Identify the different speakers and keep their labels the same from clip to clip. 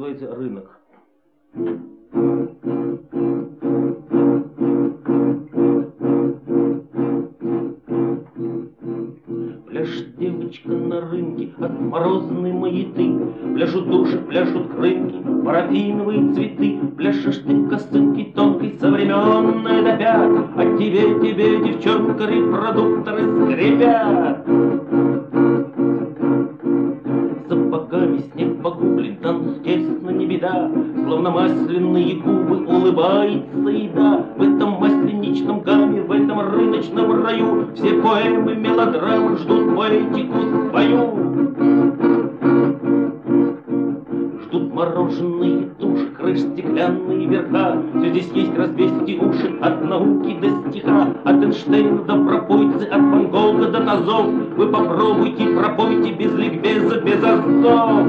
Speaker 1: называется рынок. Пляшет девочка на рынке от морозной маяты, пляшут души, пляшут крынки, парафиновые цветы. Пляшешь ты косынкой тонкой, современной до пят, а тебе, девчонка, репродукторы скрипят. Сапогами снег погублен, танц тесно не беда, словно масляные губы улыбается еда. В этом масленичном гамме, в этом рыночном раю все поэмы, мелодрамы ждут поэтику свою. Ждут мороженые туши, крыш стеклянные верха. Все здесь есть, развесьте уши от науки до стиха, от Эйнштейна до пропойцы, от Ван Гога до тазов. Вы попробуйте, пропойте без ликбеза, без азов.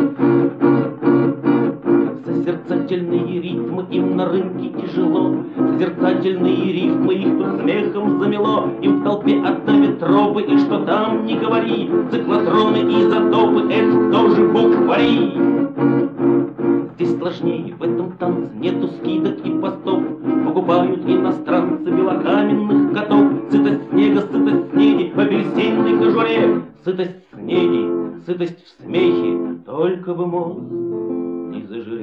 Speaker 1: Созерцательные ритмы, им на рынке тяжело. Созерцательные рифмы, их тут смехом замело. Им в толпе одна тропы, и что там не говори, циклотроны, изотопы, это тоже буквари. Здесь сложнее, в этом танце нету скидок и постов. Покупают иностранцы белокаменных котов. Сытость снега, сытость снеди в апельсинной кожуре. Сытость снеди, сытость в смехе, только бы мозг не зажире.